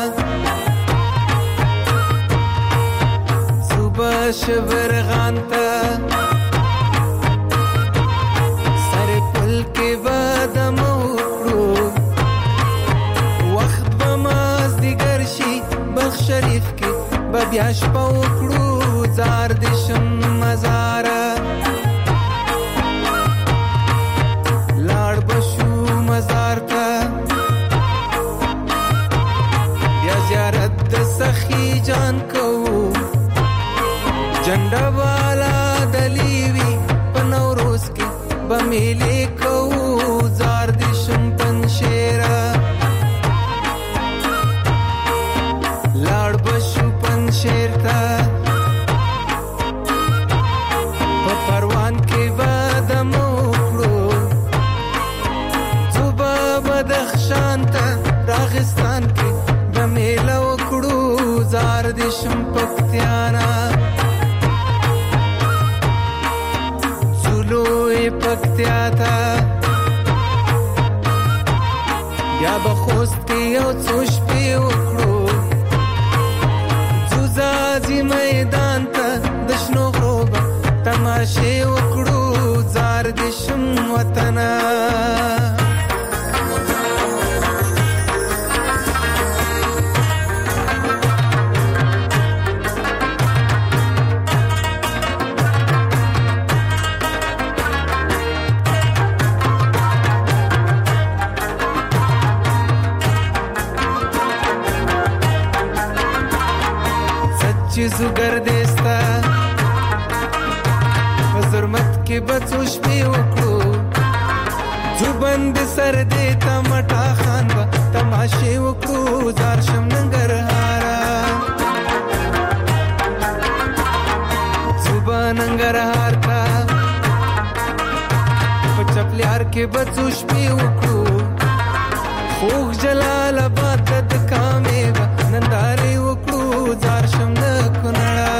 شبرغان ته سر پل کې بادم وکړو وخت به مازدیګر شي بخت شریف کې به بیا شپه وکړو زار دشم مزاره لاړ به شو مزار ته بیا زیارت د سخي جان کوو جنډا والا دلیوی په نوروز کې به میلې کوو زار دشم پنشیره لاړ به شو پنشیر ته په پروان کې به دم وکړو ځو به بدخشان ته راغستان کې به میله وکړو زار دشم پکتیانا پکتیا تا یا بخوست کې یو څو شپې وکړو زوزازي میدان ته د شنو غروب تماشې وکړو زار دشم وطنه زوګر دستا وزرمت کې بچو شپې وکړو زوبند سر دې تمټا خان با تماشې وکړو زار شم ننګرهارا کې بچو شپې وکړو خوږ جلال آباد د کامیابه نندارې وکړو زار شم د کونړه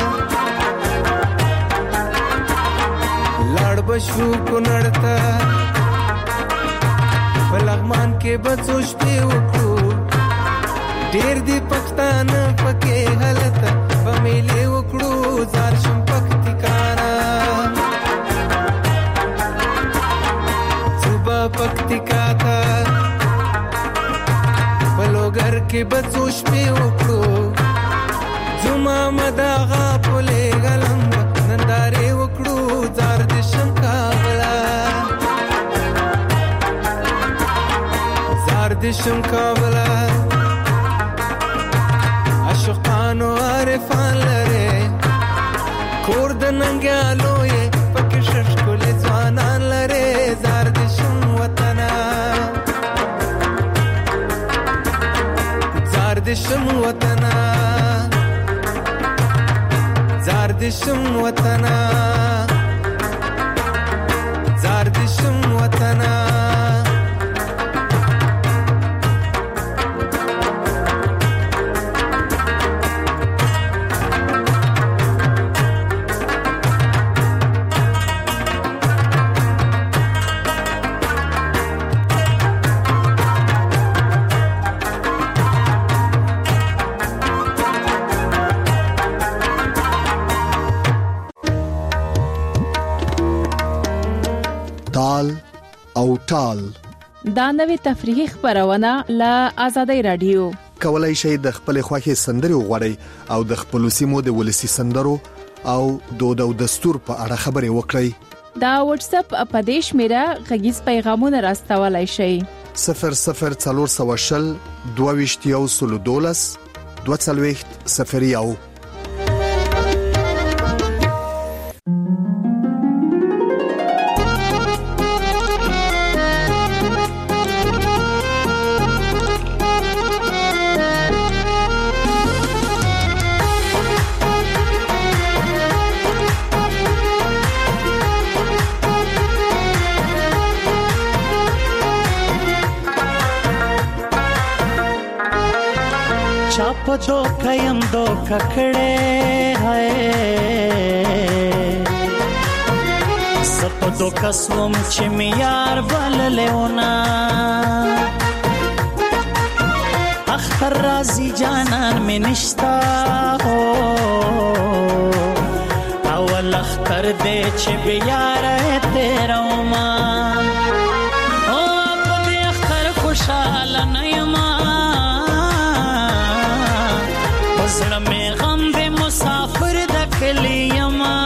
لاړ بشو کونړ ته په لغمان کې بچو شپې وکړو ډېر دي پښتانه پکې هلته په میلې وکړو زار شم پکتیکانا صوبه پکتیکا ته په لوګر کې بچو شپې وکړو جمعه مداغه پلې غلم نندارې وکړو زار د شم کابلا زار د شم کابلا عاشقانو عارفان لره کور د ننګیالو یې پکې ششکل ځوانان لره زار د شم وطنا زار د شم وطنا زار د شم وطنا زار د شم وطنا تال او ټال دا نوې تفریحي خبرونه له آزادۍ رادیو کولای شئ د خپل خوښي سندري وغوړئ او د خپل سیمو د ولسی سندرو او دود او دستور په اړه خبري وکړئ. دا واتس اپ اپدیش میرا غږیز پیغامونه راستولای شئ صفر صفر څلور سوه شل دوه ویشت یو سلو دولس دوه څلوېښت صفر یو. चाप दो कयम दो ककड़े है सप दो कसवम चिमियार बल लेना अख्तर राजी जानन में निश्ता हो अवल अख्तर दे चिबियार तेरा मान ओ अपने अख्तर खुशाल नयमा زړه مې غم دې مسافر د کلی یما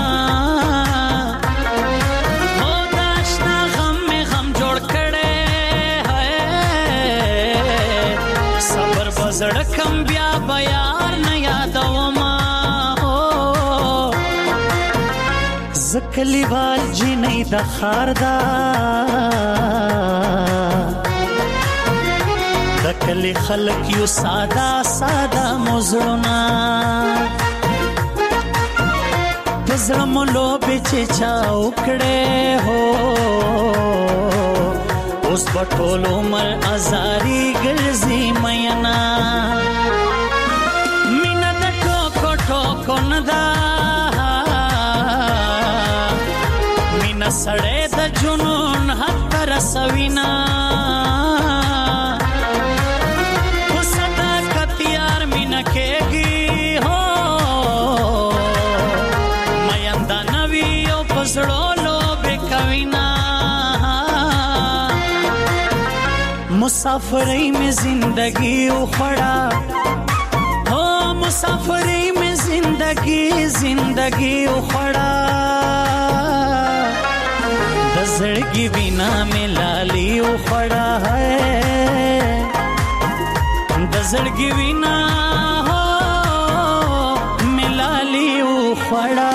او داشنا غم مې غم جوړ کړي ہے صبر بزړه کم بیا بیار نه یادوما او زکلی وال جنې د خاردا کلی خلق یو ساده ساده مزړونا پزړه مولو بچ چاو کړه هو اوس پټول عمر ازاری ګرځي مینا مینا د ټوکو ټوکو ندا مینا سړې د جنون حق رسوینا مسافری میں زندگی اخڑا ہو مسافری میں زندگی زندگی اخڑا دزڑگی بنا میں لالی اخڑا ہے دزڑگی بنا ہو میں لالی اخڑا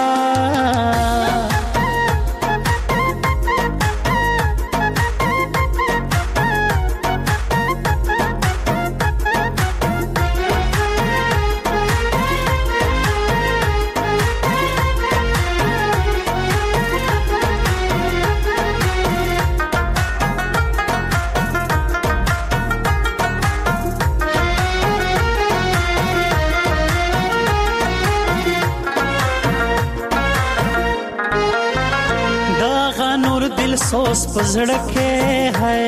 پزړه کې ہے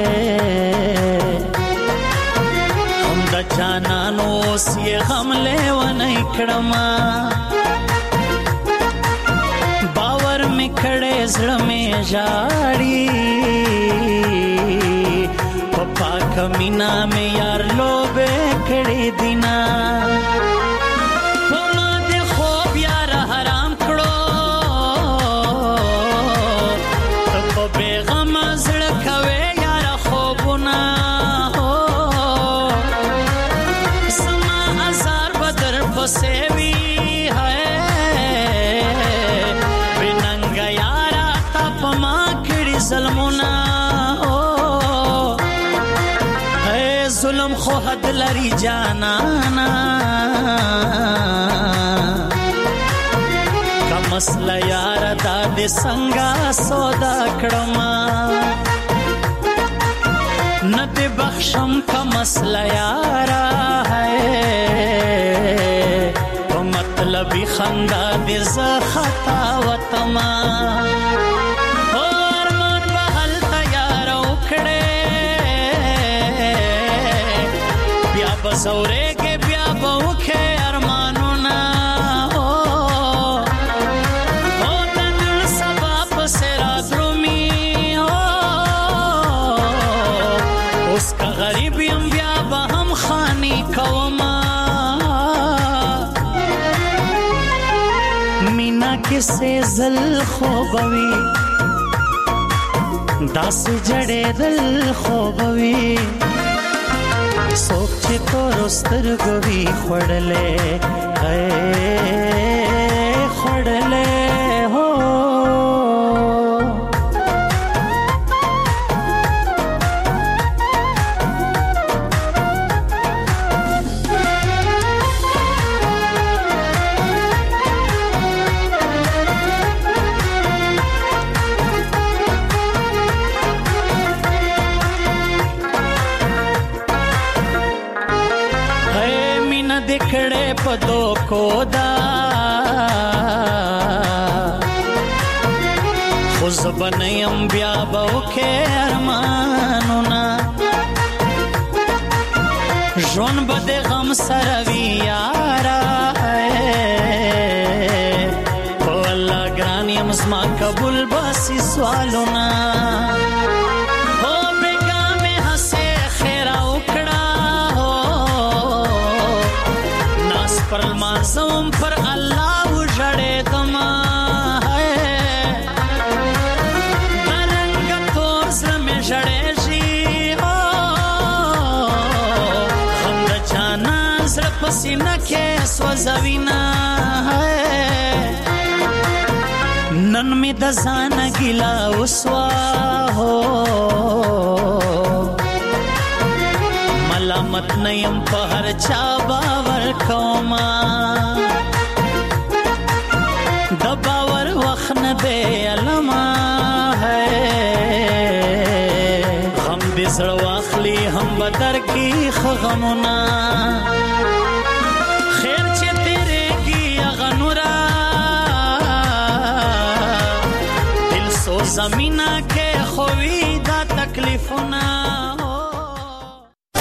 هم د جانانو سی غمله ونی کړما باور می کړه زړه می جاړي پپا کمینا می یار لوبه کړي دینا ظلم خو حد لري جانانا کا مسله یار دا د څنګه سودا کړما نه دې بخشم کا مسله یار ہے په مطلبي خندا دې ز خطا وتما بزوره کې بیا بوکه ارمانونه او او نن سبب سره درومي او اوس کا غریب یم بیا به هم خاني کوما مینا کې سه زل خوبوي داس جړې دل خوبوي سوک چې تور سترګوي خړلې اے خړلې هو دکړې پدو کودا خو زبنیم بیا بوکه ارمانونا ژوند بد غم سره وی یارا په الله ګران یم زما قبول باسي سوالونا پر المازم پر الله وجړې دما ہے رنگ تور سره جړې شي او هم د جانا سره پسینه کې سوځوینا ہے نن می د ځان ګلا وسوا هو ملامت نیم په هر چا باور کوما د باور وخت نه دی علما ہے غم دې زړه واخلي هم بدر کې خغمنا خیر چې تیرے کی اغنورا دل سو زمینا کې خوي دا تکلیفونه